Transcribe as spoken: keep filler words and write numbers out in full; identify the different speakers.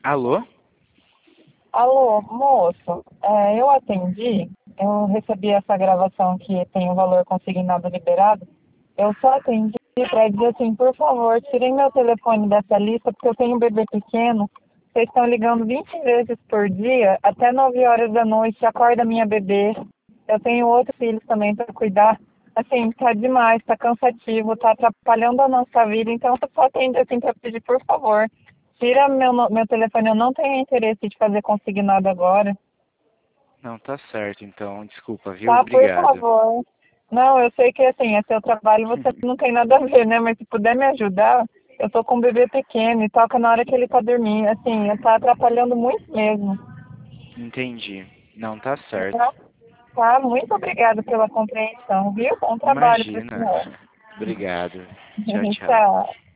Speaker 1: Alô?
Speaker 2: Alô, moço, é, eu atendi, eu recebi essa gravação que tem o valor consignado liberado. Eu só atendi para dizer assim, por favor, tirem meu telefone dessa lista, porque eu tenho um bebê pequeno. Vocês estão ligando vinte vezes por dia, até nove horas da noite, acorda minha bebê. Eu tenho outros filhos também para cuidar. Assim, tá demais, tá cansativo, tá atrapalhando a nossa vida. Então, eu só atendi assim para pedir, por favor. Tira meu, no- meu telefone, eu não tenho interesse de fazer consignado agora.
Speaker 1: Não, tá certo, então. Desculpa, viu?
Speaker 2: Tá, por
Speaker 1: Obrigado.
Speaker 2: favor. Não, eu sei que assim, é seu trabalho, você não tem nada a ver, né? Mas se puder me ajudar, eu tô com um bebê pequeno e toca na hora que ele tá dormindo. Assim, tá atrapalhando muito mesmo.
Speaker 1: Entendi. Não, tá certo.
Speaker 2: Tá? Tá, muito obrigada pela compreensão, viu? Bom trabalho pro
Speaker 1: Imagina.
Speaker 2: senhor.
Speaker 1: Obrigado. Tchau, tchau.
Speaker 2: Tchau.